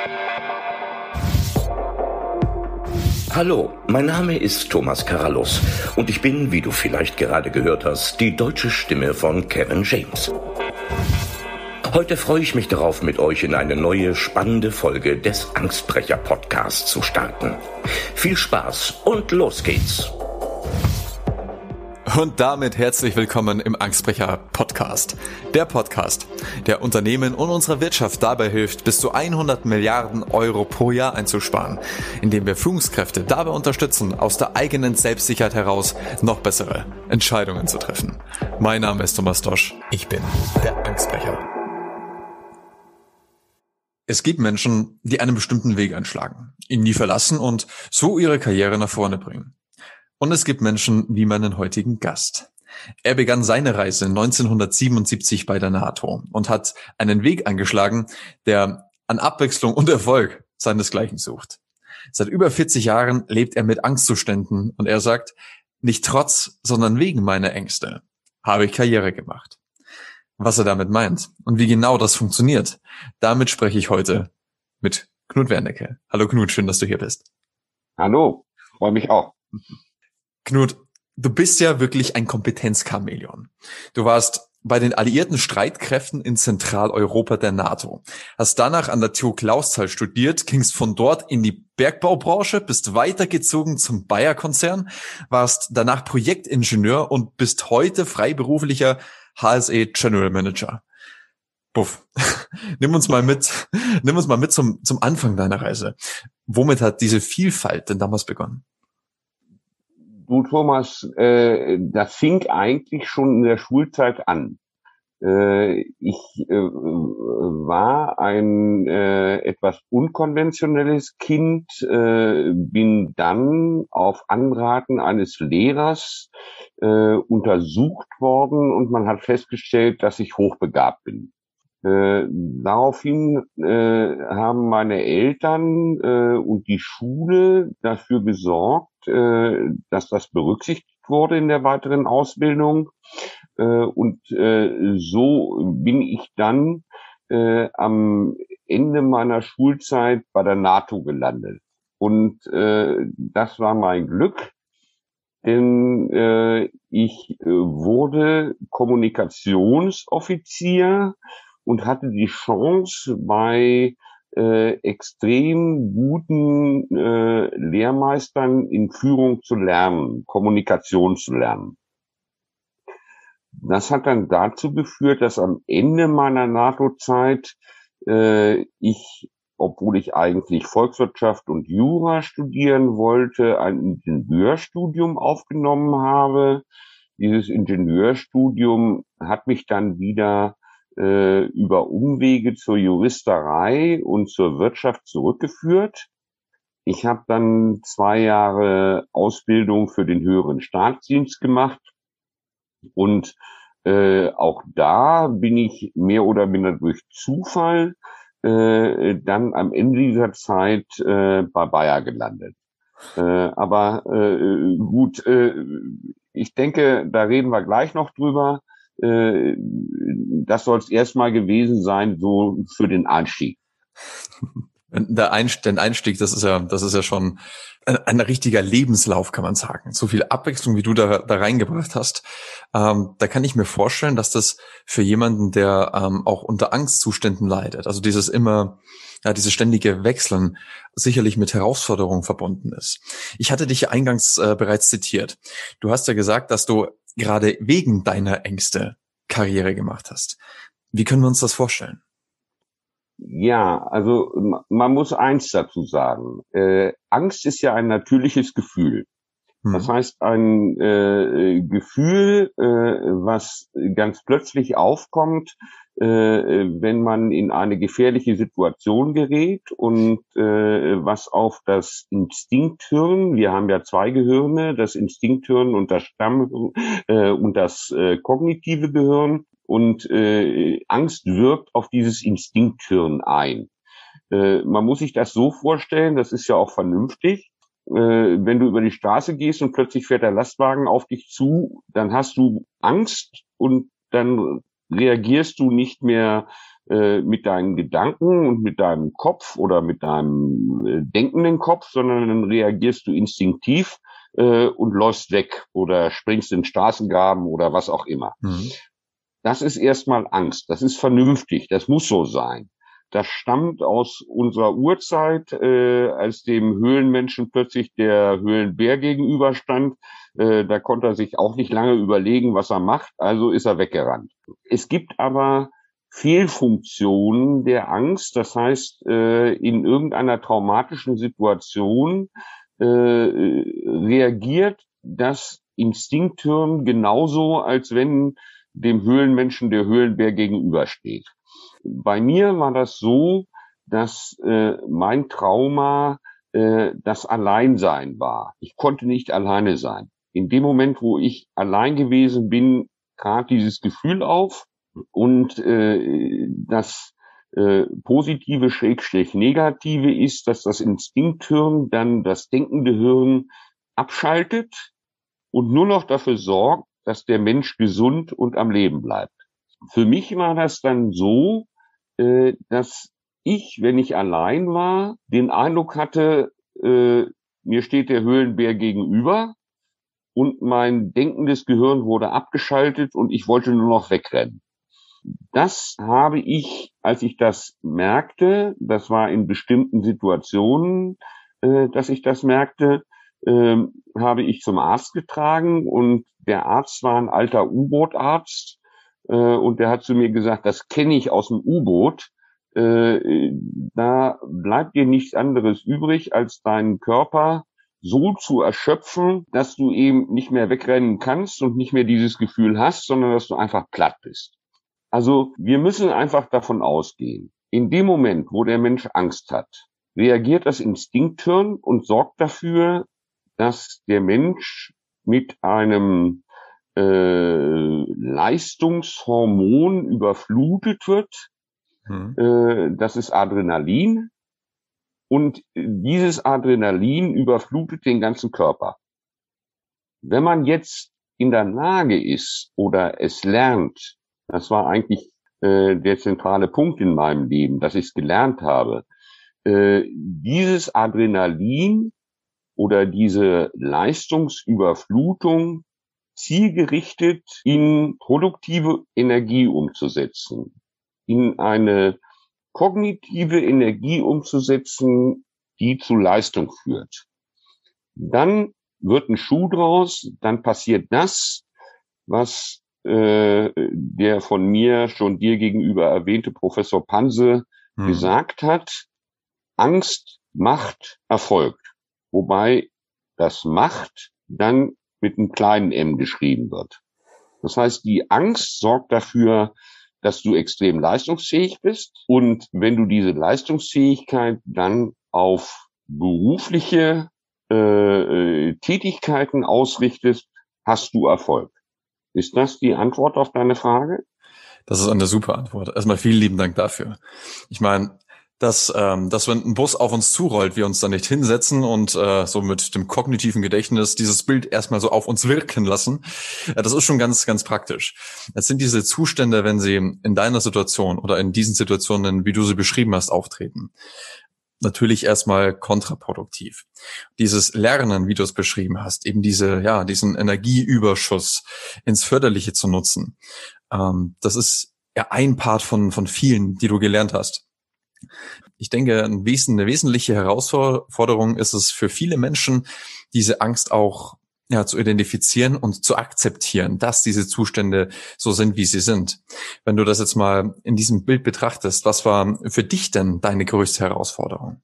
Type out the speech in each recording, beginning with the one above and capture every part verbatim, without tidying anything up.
Hallo, mein Name ist Thomas Carallus und ich bin, wie du vielleicht gerade gehört hast, die deutsche Stimme von Kevin James. Heute freue ich mich darauf, mit euch in eine neue, spannende Folge des Angstbrecher-Podcasts zu starten. Viel Spaß und los geht's! Und damit herzlich willkommen im Angstbrecher-Podcast. Der Podcast, der Unternehmen und unserer Wirtschaft dabei hilft, bis zu hundert Milliarden Euro pro Jahr einzusparen, indem wir Führungskräfte dabei unterstützen, aus der eigenen Selbstsicherheit heraus noch bessere Entscheidungen zu treffen. Mein Name ist Thomas Dosch, ich bin der Angstbrecher. Es gibt Menschen, die einen bestimmten Weg einschlagen, ihn nie verlassen und so ihre Karriere nach vorne bringen. Und es gibt Menschen wie meinen heutigen Gast. Er begann seine Reise neunzehnhundertsiebenundsiebzig bei der NATO und hat einen Weg eingeschlagen, der an Abwechslung und Erfolg seinesgleichen sucht. Seit über vierzig Jahren lebt er mit Angstzuständen und er sagt, nicht trotz, sondern wegen meiner Ängste habe ich Karriere gemacht. Was er damit meint und wie genau das funktioniert, damit spreche ich heute mit Knut Wernicke. Hallo Knut, schön, dass du hier bist. Hallo, freue mich auch. Knut, du bist ja wirklich ein Kompetenzchamäleon. Du warst bei den alliierten Streitkräften in Zentraleuropa der NATO, hast danach an der T U Clausthal studiert, gingst von dort in die Bergbaubranche, bist weitergezogen zum Bayer-Konzern, warst danach Projektingenieur und bist heute freiberuflicher H S E General Manager. Buff. Nimm uns mal mit, nimm uns mal mit zum, zum Anfang deiner Reise. Womit hat diese Vielfalt denn damals begonnen? Du Thomas, äh, das fing eigentlich schon in der Schulzeit an. Äh, ich äh, war ein äh, etwas unkonventionelles Kind, äh, bin dann auf Anraten eines Lehrers äh, untersucht worden und man hat festgestellt, dass ich hochbegabt bin. Äh, daraufhin äh, haben meine Eltern äh, und die Schule dafür gesorgt, äh, dass das berücksichtigt wurde in der weiteren Ausbildung. Äh, und äh, so bin ich dann äh, am Ende meiner Schulzeit bei der NATO gelandet. Und äh, das war mein Glück, denn äh, ich äh, wurde Kommunikationsoffizier und hatte die Chance, bei äh, extrem guten äh, Lehrmeistern in Führung zu lernen, Kommunikation zu lernen. Das hat dann dazu geführt, dass am Ende meiner NATO-Zeit äh, ich, obwohl ich eigentlich Volkswirtschaft und Jura studieren wollte, ein Ingenieurstudium aufgenommen habe. Dieses Ingenieurstudium hat mich dann wieder äh, über Umwege zur Juristerei und zur Wirtschaft zurückgeführt. Ich habe dann zwei Jahre Ausbildung für den höheren Staatsdienst gemacht und äh, auch da bin ich mehr oder minder durch Zufall äh, dann am Ende dieser Zeit äh, bei Bayer gelandet. Äh, aber äh, gut, äh, ich denke, da reden wir gleich noch drüber. Äh, das soll es erstmal gewesen sein, so für den Einstieg. Der Einstieg, Einstieg, das ist ja, das ist ja schon ein, ein richtiger Lebenslauf, kann man sagen. So viel Abwechslung, wie du da, da reingebracht hast. Ähm, da kann ich mir vorstellen, dass das für jemanden, der ähm, auch unter Angstzuständen leidet, also dieses immer, ja, dieses ständige Wechseln, sicherlich mit Herausforderungen verbunden ist. Ich hatte dich ja eingangs äh, bereits zitiert. Du hast ja gesagt, dass du gerade wegen deiner Ängste Karriere gemacht hast. Wie können wir uns das vorstellen? Ja, also man muss eins dazu sagen. Äh, Angst ist ja ein natürliches Gefühl. Das heißt, ein äh, Gefühl, äh, was ganz plötzlich aufkommt, äh, wenn man in eine gefährliche Situation gerät und äh, was auf das Instinkthirn, wir haben ja zwei Gehirne, das Instinkthirn und das Stammhirn äh, und das äh, kognitive Gehirn, und äh, Angst wirkt auf dieses Instinkthirn ein. Äh, man muss sich das so vorstellen, das ist ja auch vernünftig. Wenn du über die Straße gehst und plötzlich fährt der Lastwagen auf dich zu, dann hast du Angst und dann reagierst du nicht mehr äh, mit deinen Gedanken und mit deinem Kopf oder mit deinem äh, denkenden Kopf, sondern dann reagierst du instinktiv äh, und läufst weg oder springst in den Straßengraben oder was auch immer. Mhm. Das ist erstmal Angst. Das ist vernünftig. Das muss so sein. Das stammt aus unserer Urzeit, äh, als dem Höhlenmenschen plötzlich der Höhlenbär gegenüberstand. Äh, da konnte er sich auch nicht lange überlegen, was er macht, also ist er weggerannt. Es gibt aber Fehlfunktionen der Angst. Das heißt, äh, in irgendeiner traumatischen Situation äh, reagiert das Instinkthirn genauso, als wenn dem Höhlenmenschen der Höhlenbär gegenübersteht. Bei mir war das so, dass äh, mein Trauma äh, das Alleinsein war. Ich konnte nicht alleine sein. In dem Moment, wo ich allein gewesen bin, trat dieses Gefühl auf und äh, das äh, Positive Schrägstrich Negative ist, dass das Instinkthirn dann das denkende Hirn abschaltet und nur noch dafür sorgt, dass der Mensch gesund und am Leben bleibt. Für mich war das dann so, äh, dass ich, wenn ich allein war, den Eindruck hatte, äh, mir steht der Höhlenbär gegenüber und mein denkendes Gehirn wurde abgeschaltet und ich wollte nur noch wegrennen. Das habe ich, als ich das merkte, das war in bestimmten Situationen, äh, dass ich das merkte, äh, habe ich zum Arzt getragen und der Arzt war ein alter U-Boot-Arzt äh, und der hat zu mir gesagt, das kenne ich aus dem U-Boot, äh, da bleibt dir nichts anderes übrig, als deinen Körper so zu erschöpfen, dass du eben nicht mehr wegrennen kannst und nicht mehr dieses Gefühl hast, sondern dass du einfach platt bist. Also wir müssen einfach davon ausgehen, in dem Moment, wo der Mensch Angst hat, reagiert das Instinkthirn und sorgt dafür, dass der Mensch mit einem äh, Leistungshormon überflutet wird. Mhm. Äh, das ist Adrenalin. Und dieses Adrenalin überflutet den ganzen Körper. Wenn man jetzt in der Lage ist oder es lernt, das war eigentlich äh, der zentrale Punkt in meinem Leben, dass ich es gelernt habe, äh, dieses Adrenalin oder diese Leistungsüberflutung zielgerichtet in produktive Energie umzusetzen, in eine kognitive Energie umzusetzen, die zu Leistung führt. Dann wird ein Schuh draus, dann passiert das, was äh, der von mir schon dir gegenüber erwähnte Professor Panse hm. gesagt hat. Angst macht Erfolg, wobei das Macht dann mit einem kleinen M geschrieben wird. Das heißt, die Angst sorgt dafür, dass du extrem leistungsfähig bist. Und wenn du diese Leistungsfähigkeit dann auf berufliche äh, Tätigkeiten ausrichtest, hast du Erfolg. Ist das die Antwort auf deine Frage? Das ist eine super Antwort. Erstmal vielen lieben Dank dafür. Ich meine, dass, ähm, dass wenn ein Bus auf uns zurollt, wir uns da nicht hinsetzen und äh, so mit dem kognitiven Gedächtnis dieses Bild erstmal so auf uns wirken lassen, ja, das ist schon ganz, ganz praktisch. Es sind diese Zustände, wenn sie in deiner Situation oder in diesen Situationen, wie du sie beschrieben hast, auftreten, natürlich erstmal kontraproduktiv. Dieses Lernen, wie du es beschrieben hast, eben diese, ja, diesen Energieüberschuss ins Förderliche zu nutzen, ähm, das ist ja ein Part von von vielen, die du gelernt hast. Ich denke, eine wesentliche Herausforderung ist es für viele Menschen, diese Angst auch ja, zu identifizieren und zu akzeptieren, dass diese Zustände so sind, wie sie sind. Wenn du das jetzt mal in diesem Bild betrachtest, was war für dich denn deine größte Herausforderung?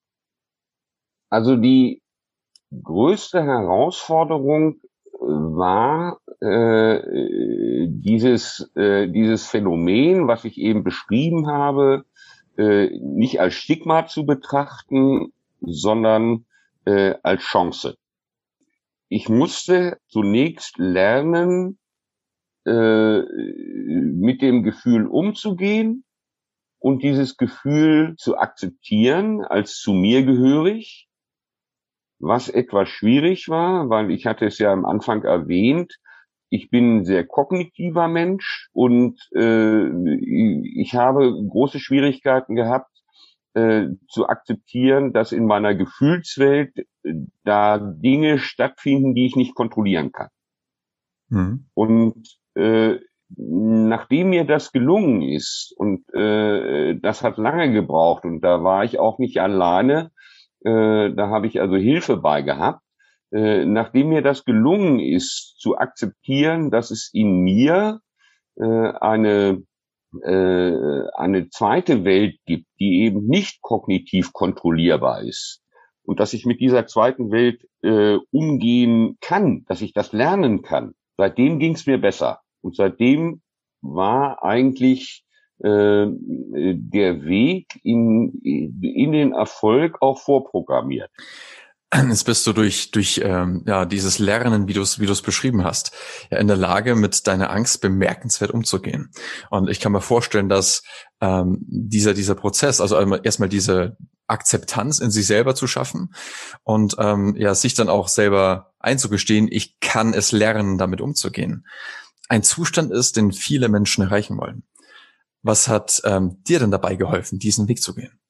Also die größte Herausforderung war äh, dieses äh, dieses Phänomen, was ich eben beschrieben habe, äh, nicht als Stigma zu betrachten, sondern äh, als Chance. Ich musste zunächst lernen, äh, mit dem Gefühl umzugehen und dieses Gefühl zu akzeptieren als zu mir gehörig, was etwas schwierig war, weil ich hatte es ja am Anfang erwähnt, ich bin ein sehr kognitiver Mensch und äh, ich habe große Schwierigkeiten gehabt, äh, zu akzeptieren, dass in meiner Gefühlswelt äh, da Dinge stattfinden, die ich nicht kontrollieren kann. Mhm. Und äh, nachdem mir das gelungen ist, und äh, das hat lange gebraucht, und da war ich auch nicht alleine, äh, da habe ich also Hilfe bei gehabt, äh, nachdem mir das gelungen ist, zu akzeptieren, dass es in mir äh, eine äh, eine zweite Welt gibt, die eben nicht kognitiv kontrollierbar ist, und dass ich mit dieser zweiten Welt äh, umgehen kann, dass ich das lernen kann, seitdem ging es mir besser. Und seitdem war eigentlich äh, der Weg in, in den Erfolg auch vorprogrammiert. Jetzt bist du durch durch ähm, ja dieses Lernen, wie du es wie du es beschrieben hast, ja in der Lage, mit deiner Angst bemerkenswert umzugehen. Und ich kann mir vorstellen, dass ähm, dieser dieser Prozess, also erstmal diese Akzeptanz in sich selber zu schaffen und ähm, ja sich dann auch selber einzugestehen, ich kann es lernen, damit umzugehen, ein Zustand ist, den viele Menschen erreichen wollen. Was hat ähm, dir denn dabei geholfen, diesen Weg zu gehen?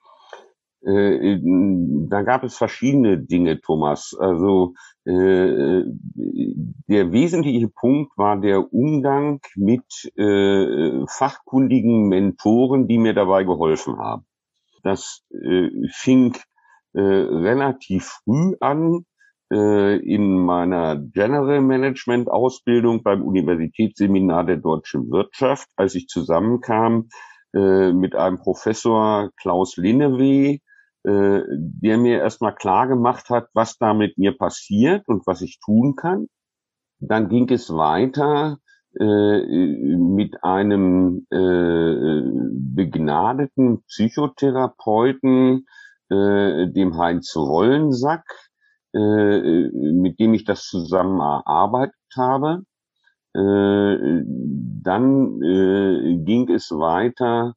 Äh, da gab es verschiedene Dinge, Thomas. Also äh, der wesentliche Punkt war der Umgang mit äh, fachkundigen Mentoren, die mir dabei geholfen haben. Das äh, fing äh, relativ früh an äh, in meiner General Management Ausbildung beim Universitätsseminar der deutschen Wirtschaft, als ich zusammenkam äh, mit einem Professor Klaus Linneweh, äh, der mir erstmal klar gemacht hat, was da mit mir passiert und was ich tun kann. Dann ging es weiter äh, mit einem äh, begnadeten Psychotherapeuten, äh, dem Heinz Wollensack, äh, mit dem ich das zusammen erarbeitet habe. Äh, dann äh, ging es weiter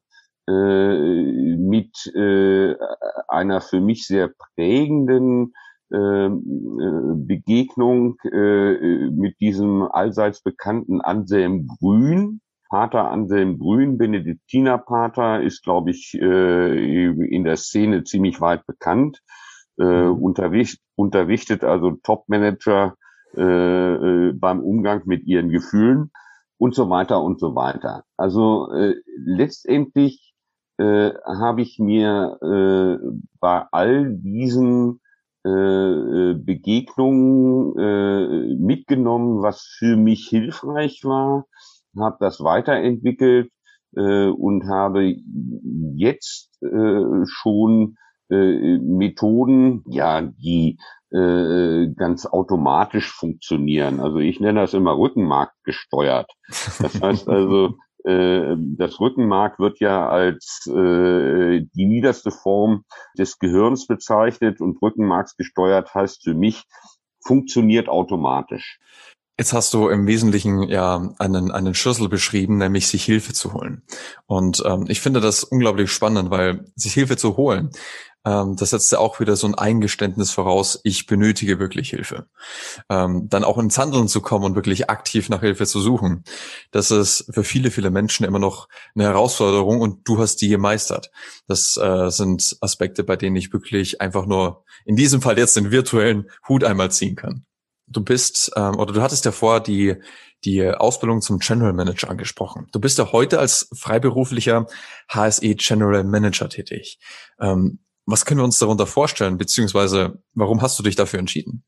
äh, mit äh, einer für mich sehr prägenden äh, Begegnung äh, mit diesem allseits bekannten Anselm Grün. Pater Anselm Grün, Benediktinerpater, ist, glaube ich, äh, in der Szene ziemlich weit bekannt. Äh, mhm. unterricht, unterrichtet also Top-Manager äh, beim Umgang mit ihren Gefühlen und so weiter und so weiter. Also äh, letztendlich äh, habe ich mir äh, bei all diesen äh, Begegnungen äh, mitgenommen, was für mich hilfreich war, habe das weiterentwickelt äh, und habe jetzt äh, schon äh, Methoden, ja, die äh, ganz automatisch funktionieren. Also ich nenne das immer Rückenmark gesteuert. Das heißt also, äh, das Rückenmark wird ja als äh, die niederste Form des Gehirns bezeichnet, und rückenmarksgesteuert heißt für mich, funktioniert automatisch. Jetzt hast du im Wesentlichen ja einen einen Schlüssel beschrieben, nämlich sich Hilfe zu holen. Und ähm, ich finde das unglaublich spannend, weil sich Hilfe zu holen, ähm, das setzt ja auch wieder so ein Eingeständnis voraus, ich benötige wirklich Hilfe. Ähm, dann auch ins Handeln zu kommen und wirklich aktiv nach Hilfe zu suchen, das ist für viele, viele Menschen immer noch eine Herausforderung, und du hast die gemeistert. Das äh, sind Aspekte, bei denen ich wirklich einfach nur in diesem Fall jetzt den virtuellen Hut einmal ziehen kann. Du bist, ähm, oder du hattest ja vorher die, die Ausbildung zum General Manager angesprochen. Du bist ja heute als freiberuflicher H S E General Manager tätig. Ähm, was können wir uns darunter vorstellen, beziehungsweise warum hast du dich dafür entschieden?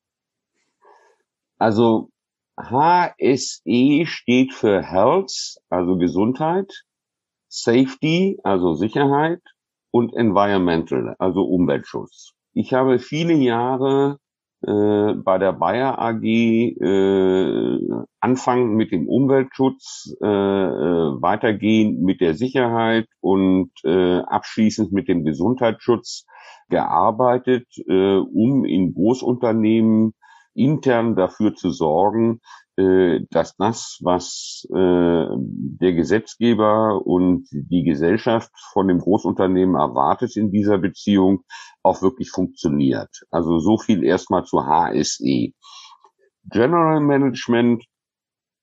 Also H S E steht für Health, also Gesundheit, Safety, also Sicherheit, und Environmental, also Umweltschutz. Ich habe viele Jahre äh, bei der Bayer A G äh, anfangen mit dem Umweltschutz, äh, weitergehend mit der Sicherheit und äh, abschließend mit dem Gesundheitsschutz gearbeitet, äh, um in Großunternehmen intern dafür zu sorgen, äh, dass das, was äh, der Gesetzgeber und die Gesellschaft von dem Großunternehmen erwartet in dieser Beziehung, auch wirklich funktioniert. Also so viel erstmal zu H S E. General Management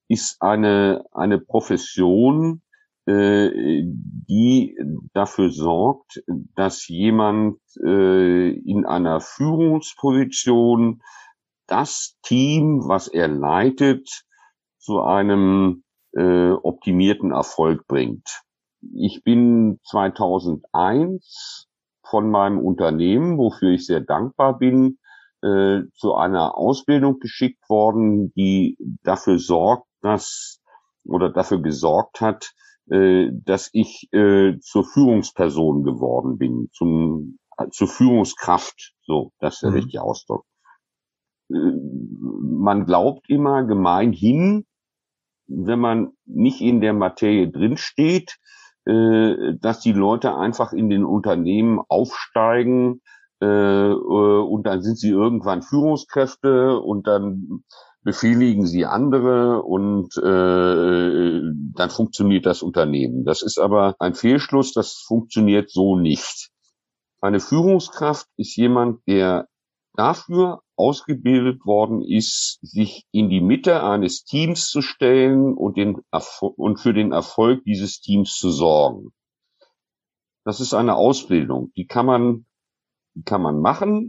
ist eine eine Profession, äh, die dafür sorgt, dass jemand äh, in einer Führungsposition das Team, was er leitet, zu einem äh, optimierten Erfolg bringt. Ich bin zweitausendeins von meinem Unternehmen, wofür ich sehr dankbar bin, äh, zu einer Ausbildung geschickt worden, die dafür sorgt, dass oder dafür gesorgt hat, äh, dass ich äh, zur Führungsperson geworden bin, zum äh, zur Führungskraft. So, das ist der Mhm. richtige Ausdruck. Äh, man glaubt immer gemeinhin, wenn man nicht in der Materie drinsteht, äh, dass die Leute einfach in den Unternehmen aufsteigen äh, äh, und dann sind sie irgendwann Führungskräfte und dann befehligen sie andere und äh, dann funktioniert das Unternehmen. Das ist aber ein Fehlschluss, das funktioniert so nicht. Eine Führungskraft ist jemand, der dafür ausgebildet worden ist, sich in die Mitte eines Teams zu stellen und, den Erfol- und für den Erfolg dieses Teams zu sorgen. Das ist eine Ausbildung, die kann man, die kann man machen,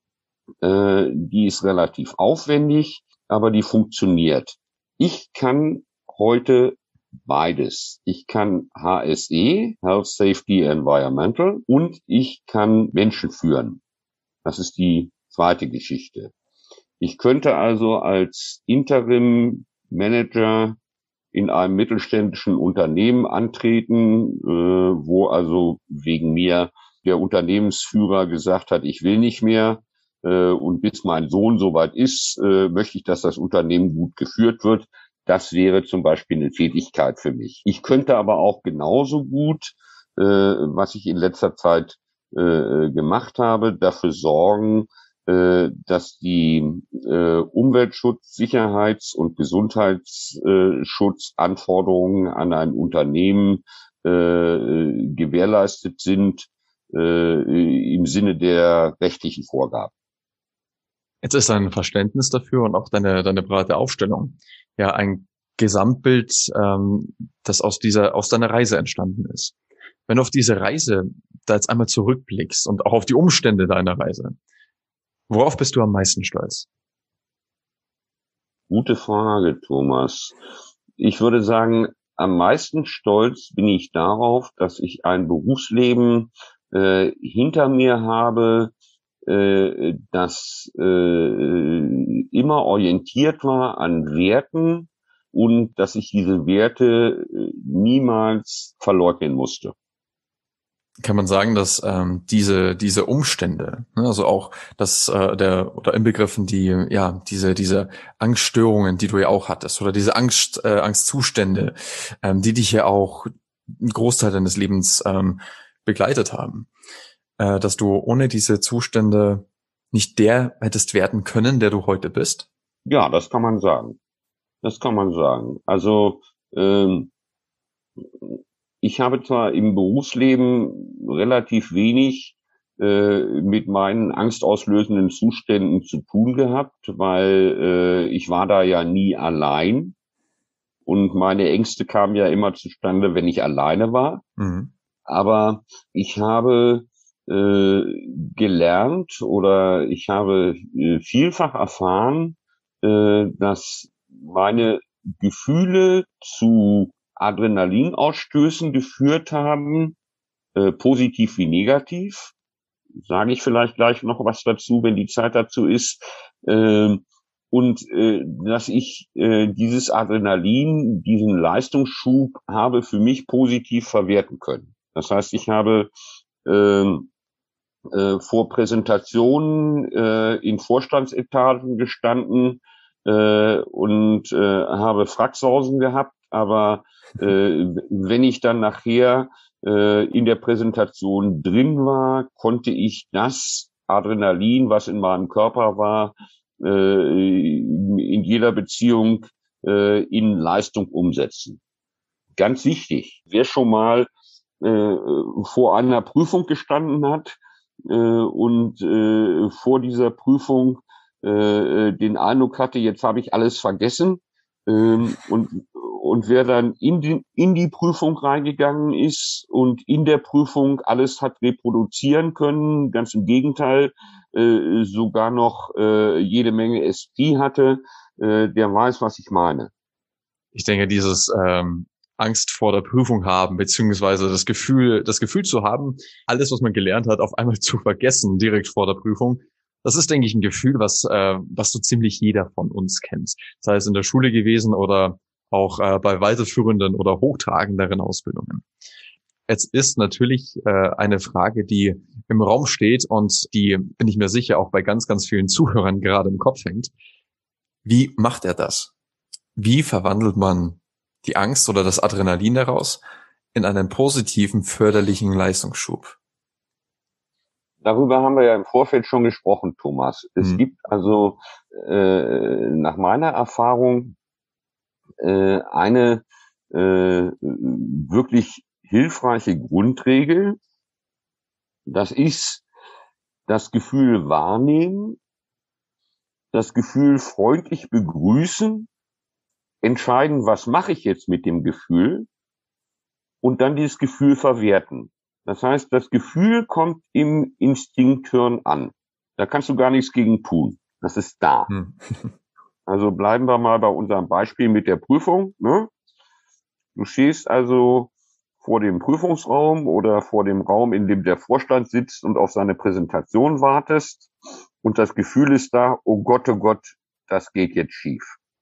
äh, die ist relativ aufwendig, aber die funktioniert. Ich kann heute beides. Ich kann H S E, Health, Safety, Environmental, und ich kann Menschen führen. Das ist die zweite Geschichte. Ich könnte also als Interim-Manager in einem mittelständischen Unternehmen antreten, äh, wo also wegen mir der Unternehmensführer gesagt hat, ich will nicht mehr, äh, und bis mein Sohn soweit ist, äh, möchte ich, dass das Unternehmen gut geführt wird. Das wäre zum Beispiel eine Tätigkeit für mich. Ich könnte aber auch genauso gut, äh, was ich in letzter Zeit äh, gemacht habe, dafür sorgen, äh, dass die äh, Umweltschutz-, Sicherheits- und Gesundheitsschutzanforderungen an ein Unternehmen äh, gewährleistet sind äh, im Sinne der rechtlichen Vorgaben. Jetzt ist dein Verständnis dafür und auch deine, deine breite Aufstellung ja ein Gesamtbild, ähm, das aus dieser, aus deiner Reise entstanden ist. Wenn du auf diese Reise da jetzt einmal zurückblickst und auch auf die Umstände deiner Reise, worauf bist du am meisten stolz? Gute Frage, Thomas. Ich würde sagen, am meisten stolz bin ich darauf, dass ich ein Berufsleben äh, hinter mir habe, äh, das äh, immer orientiert war an Werten und dass ich diese Werte äh, niemals verleugnen musste. Kann man sagen, dass ähm, diese diese Umstände, ne, also auch das äh, der oder inbegriffen die ja diese diese Angststörungen, die du ja auch hattest, oder diese Angst äh, Angstzustände, ähm, die dich ja auch einen Großteil deines Lebens ähm, begleitet haben, äh, dass du ohne diese Zustände nicht der hättest werden können, der du heute bist? Ja, das kann man sagen. Das kann man sagen. Also ähm, ich habe zwar im Berufsleben relativ wenig äh, mit meinen angstauslösenden Zuständen zu tun gehabt, weil äh, ich war da ja nie allein und meine Ängste kamen ja immer zustande, wenn ich alleine war. Mhm. Aber ich habe äh, gelernt oder ich habe äh, vielfach erfahren, äh, dass meine Gefühle zu Adrenalinausstößen geführt haben, äh, positiv wie negativ. Sage ich vielleicht gleich noch was dazu, wenn die Zeit dazu ist. Ähm, und äh, dass ich äh, dieses Adrenalin, diesen Leistungsschub habe für mich positiv verwerten können. Das heißt, ich habe ähm, äh, vor Präsentationen äh, in Vorstandsetagen gestanden äh, und äh, habe Fracksausen gehabt, aber äh, wenn ich dann nachher äh, in der Präsentation drin war, konnte ich das Adrenalin, was in meinem Körper war, äh, in jeder Beziehung äh, in Leistung umsetzen. Ganz wichtig, wer schon mal äh, vor einer Prüfung gestanden hat äh, und äh, vor dieser Prüfung äh, den Eindruck hatte, jetzt habe ich alles vergessen, Ähm, und, und wer dann in die, in die Prüfung reingegangen ist und in der Prüfung alles hat reproduzieren können, ganz im Gegenteil, äh, sogar noch äh, jede Menge Esprit hatte, äh, der weiß, was ich meine. Ich denke, dieses ähm, Angst vor der Prüfung haben, beziehungsweise das Gefühl, das Gefühl zu haben, alles, was man gelernt hat, auf einmal zu vergessen, direkt vor der Prüfung. Das ist, denke ich, ein Gefühl, was äh, was so ziemlich jeder von uns kennt. Sei es in der Schule gewesen oder auch äh, bei weiterführenden oder hochtragenderen Ausbildungen. Es ist natürlich äh, eine Frage, die im Raum steht und die, bin ich mir sicher, auch bei ganz, ganz vielen Zuhörern gerade im Kopf hängt. Wie macht er das? Wie verwandelt man die Angst oder das Adrenalin daraus in einen positiven, förderlichen Leistungsschub? Darüber haben wir ja im Vorfeld schon gesprochen, Thomas. Es Hm. gibt also äh, nach meiner Erfahrung äh, eine äh, wirklich hilfreiche Grundregel. Das ist das Gefühl wahrnehmen, das Gefühl freundlich begrüßen, entscheiden, was mache ich jetzt mit dem Gefühl und dann dieses Gefühl verwerten. Das heißt, das Gefühl kommt im Instinkthirn an. Da kannst du gar nichts gegen tun. Das ist da. Hm. Also bleiben wir mal bei unserem Beispiel mit der Prüfung. Ne? Du stehst also vor dem Prüfungsraum oder vor dem Raum, in dem der Vorstand sitzt und auf seine Präsentation wartest. Und das Gefühl ist da, oh Gott, oh Gott, das geht jetzt schief.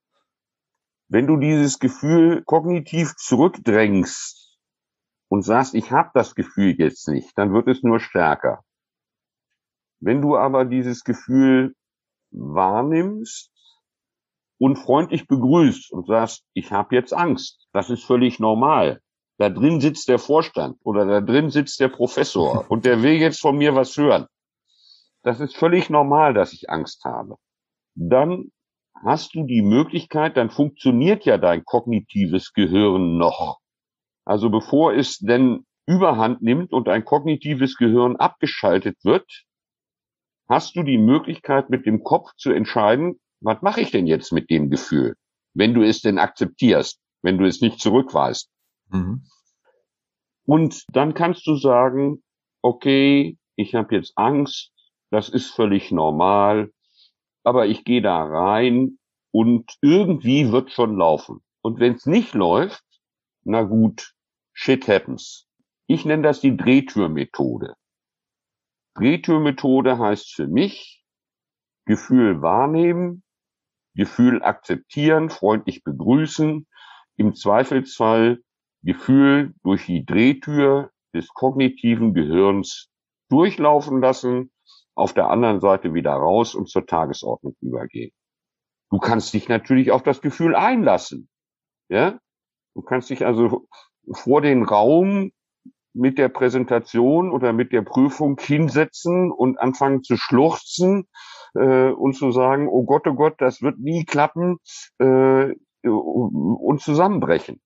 Wenn du dieses Gefühl kognitiv zurückdrängst und sagst, ich habe das Gefühl jetzt nicht, dann wird es nur stärker. Wenn du aber dieses Gefühl wahrnimmst und freundlich begrüßt und sagst, ich habe jetzt Angst, das ist völlig normal. Da drin sitzt der Vorstand oder da drin sitzt der Professor und der will jetzt von mir was hören. Das ist völlig normal, dass ich Angst habe. Dann hast du die Möglichkeit, dann funktioniert ja dein kognitives Gehirn noch. Also bevor es denn Überhand nimmt und ein kognitives Gehirn abgeschaltet wird, hast du die Möglichkeit, mit dem Kopf zu entscheiden, was mache ich denn jetzt mit dem Gefühl, wenn du es denn akzeptierst, wenn du es nicht zurückweist. Mhm. Und dann kannst du sagen, okay, ich habe jetzt Angst, das ist völlig normal, aber ich gehe da rein und irgendwie wird schon laufen. Und wenn es nicht läuft, na gut, shit happens. Ich nenne das die Drehtürmethode. Drehtürmethode heißt für mich, Gefühl wahrnehmen, Gefühl akzeptieren, freundlich begrüßen, im Zweifelsfall Gefühl durch die Drehtür des kognitiven Gehirns durchlaufen lassen, auf der anderen Seite wieder raus und zur Tagesordnung übergehen. Du kannst dich natürlich auf das Gefühl einlassen. Ja? Du kannst dich also vor den Raum mit der Präsentation oder mit der Prüfung hinsetzen und anfangen zu schluchzen äh, und zu sagen, oh Gott, oh Gott, das wird nie klappen äh, und zusammenbrechen.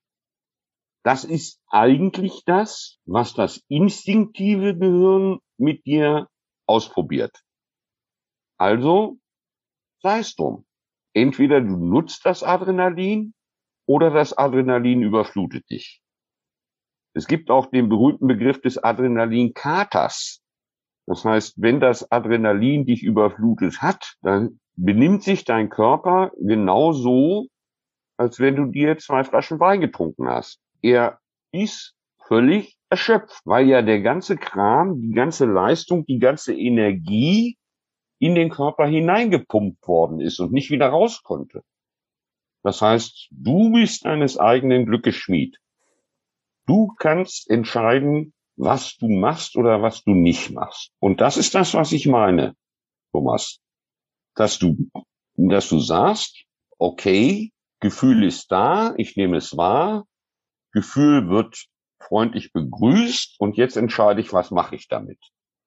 Das ist eigentlich das, was das instinktive Gehirn mit dir ausprobiert. Also sei es drum. Entweder du nutzt das Adrenalin oder das Adrenalin überflutet dich. Es gibt auch den berühmten Begriff des Adrenalinkaters. Das heißt, wenn das Adrenalin dich überflutet hat, dann benimmt sich dein Körper genauso, als wenn du dir zwei Flaschen Wein getrunken hast. Er ist völlig erschöpft, weil ja der ganze Kram, die ganze Leistung, die ganze Energie in den Körper hineingepumpt worden ist und nicht wieder raus konnte. Das heißt, du bist deines eigenen Glückes Schmied. Du kannst entscheiden, was du machst oder was du nicht machst. Und das ist das, was ich meine, Thomas. Dass du, dass du sagst, okay, Gefühl ist da, ich nehme es wahr, Gefühl wird freundlich begrüßt und jetzt entscheide ich, was mache ich damit.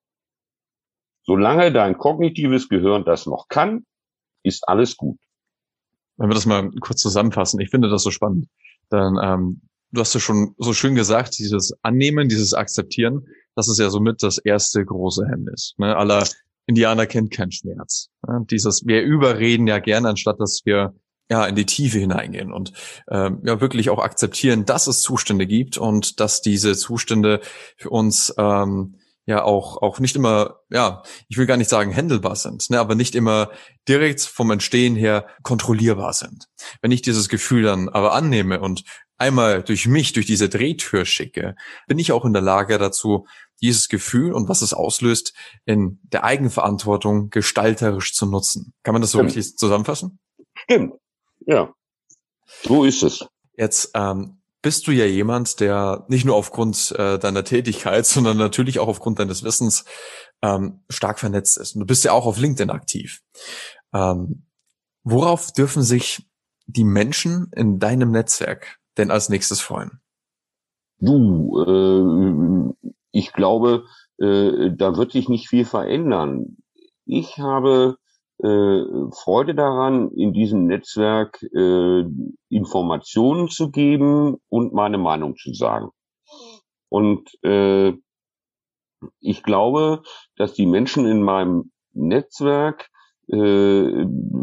Solange dein kognitives Gehirn das noch kann, ist alles gut. Wenn wir das mal kurz zusammenfassen, ich finde das so spannend. Dann, ähm, du hast ja schon so schön gesagt, dieses Annehmen, dieses Akzeptieren, das ist ja somit das erste große Hemmnis. Ne? Aller Indianer kennt keinen Schmerz. Ne? Dieses, wir überreden ja gerne, anstatt dass wir ja in die Tiefe hineingehen und ähm, ja wirklich auch akzeptieren, dass es Zustände gibt und dass diese Zustände für uns ähm, ja auch auch nicht immer, ja, ich will gar nicht sagen handelbar sind, ne, aber nicht immer direkt vom Entstehen her kontrollierbar sind. Wenn ich dieses Gefühl dann aber annehme und einmal durch mich durch diese Drehtür schicke, bin ich auch in der Lage dazu, dieses Gefühl und was es auslöst, in der Eigenverantwortung gestalterisch zu nutzen. Kann man das so Stimmt. richtig zusammenfassen? Stimmt, ja, so ist es. Jetzt ähm, bist du ja jemand, der nicht nur aufgrund äh, deiner Tätigkeit, sondern natürlich auch aufgrund deines Wissens ähm, stark vernetzt ist. Und du bist ja auch auf LinkedIn aktiv. Ähm, worauf dürfen sich die Menschen in deinem Netzwerk denn als nächstes freuen? Du, äh, ich glaube, äh, da wird sich nicht viel verändern. Ich habe äh, Freude daran, in diesem Netzwerk äh, Informationen zu geben und meine Meinung zu sagen. Und äh, ich glaube, dass die Menschen in meinem Netzwerk äh,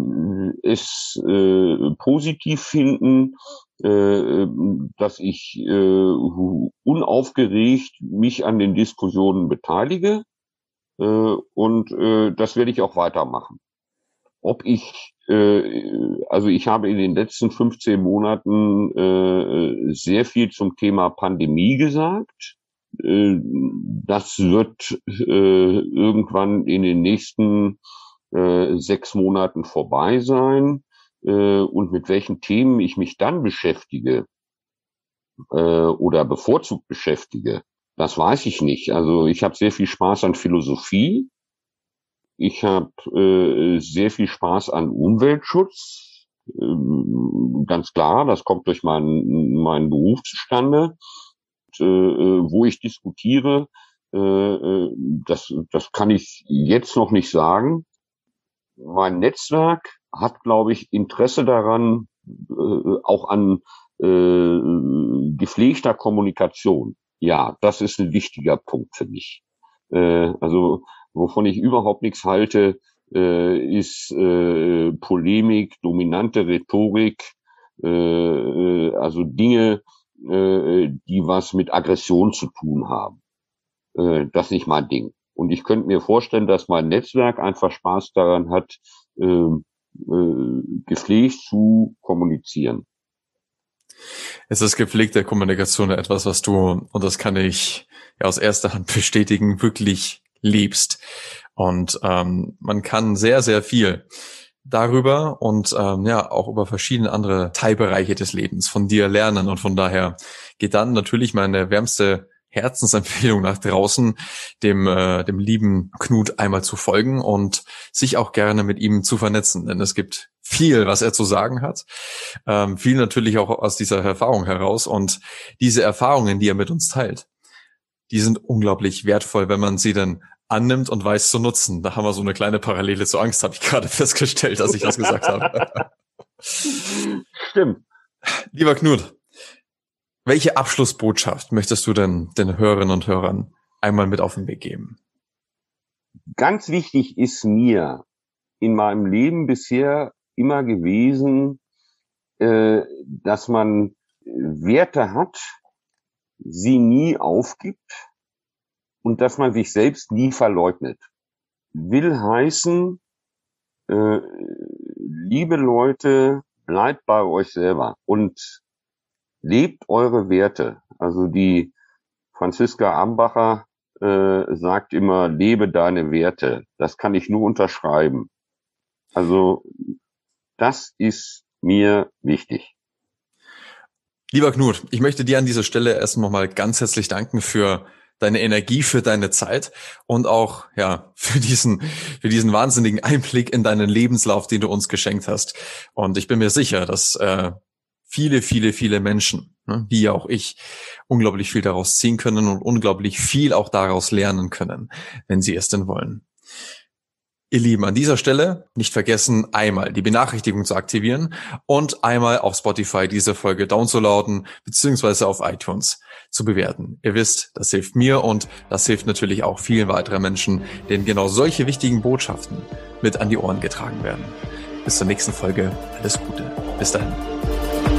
es äh, positiv finden, äh, dass ich äh, unaufgeregt mich an den Diskussionen beteilige, äh, und äh, das werde ich auch weitermachen. Ob ich, äh, also ich habe in den letzten fünfzehn Monaten äh, sehr viel zum Thema Pandemie gesagt. Äh, das wird äh, irgendwann in den nächsten äh, sechs Monaten vorbei sein. Äh, und mit welchen Themen ich mich dann beschäftige äh, oder bevorzugt beschäftige, das weiß ich nicht. Also ich habe sehr viel Spaß an Philosophie. Ich habe äh, sehr viel Spaß an Umweltschutz. Ähm, ganz klar, das kommt durch meinen meinen Beruf zustande. Und, äh, wo ich diskutiere, äh, das, das kann ich jetzt noch nicht sagen. Mein Netzwerk hat, glaube ich, Interesse daran, äh, auch an äh, gepflegter Kommunikation. Ja, das ist ein wichtiger Punkt für mich. Äh, also wovon ich überhaupt nichts halte, äh, ist äh, Polemik, dominante Rhetorik, äh, also Dinge, äh, die was mit Aggression zu tun haben. Äh, das ist nicht mein Ding. Und ich könnte mir vorstellen, dass mein Netzwerk einfach Spaß daran hat, äh, äh, gepflegt zu kommunizieren. Es ist gepflegte Kommunikation etwas, was du, und das kann ich ja aus erster Hand bestätigen, wirklich liebst. Und ähm, man kann sehr, sehr viel darüber und ähm, ja auch über verschiedene andere Teilbereiche des Lebens von dir lernen. Und von daher geht dann natürlich meine wärmste Herzensempfehlung nach draußen, dem äh, dem lieben Knut einmal zu folgen und sich auch gerne mit ihm zu vernetzen, denn es gibt viel, was er zu sagen hat, ähm, viel natürlich auch aus dieser Erfahrung heraus, und diese Erfahrungen, die er mit uns teilt, die sind unglaublich wertvoll, wenn man sie dann annimmt und weiß zu nutzen. Da haben wir so eine kleine Parallele zur Angst, habe ich gerade festgestellt, dass ich das gesagt habe. Stimmt. Lieber Knut, welche Abschlussbotschaft möchtest du denn den Hörerinnen und Hörern einmal mit auf den Weg geben? Ganz wichtig ist mir in meinem Leben bisher immer gewesen, äh, dass man Werte hat, sie nie aufgibt und dass man sich selbst nie verleugnet. Will heißen, äh, liebe Leute, bleibt bei euch selber und lebt eure Werte. Also die Franziska Ambacher äh, sagt immer, lebe deine Werte. Das kann ich nur unterschreiben. Also das ist mir wichtig. Lieber Knut, ich möchte dir an dieser Stelle erst nochmal ganz herzlich danken für deine Energie, für deine Zeit und auch ja für diesen für diesen wahnsinnigen Einblick in deinen Lebenslauf, den du uns geschenkt hast. Und ich bin mir sicher, dass äh, viele, viele, viele Menschen, ne, wie auch ich, unglaublich viel daraus ziehen können und unglaublich viel auch daraus lernen können, wenn sie es denn wollen. Ihr Lieben, an dieser Stelle nicht vergessen, einmal die Benachrichtigung zu aktivieren und einmal auf Spotify diese Folge downzuladen beziehungsweise auf iTunes zu bewerten. Ihr wisst, das hilft mir und das hilft natürlich auch vielen weiteren Menschen, denen genau solche wichtigen Botschaften mit an die Ohren getragen werden. bis zur nächsten Folge. Alles Gute. Bis dahin.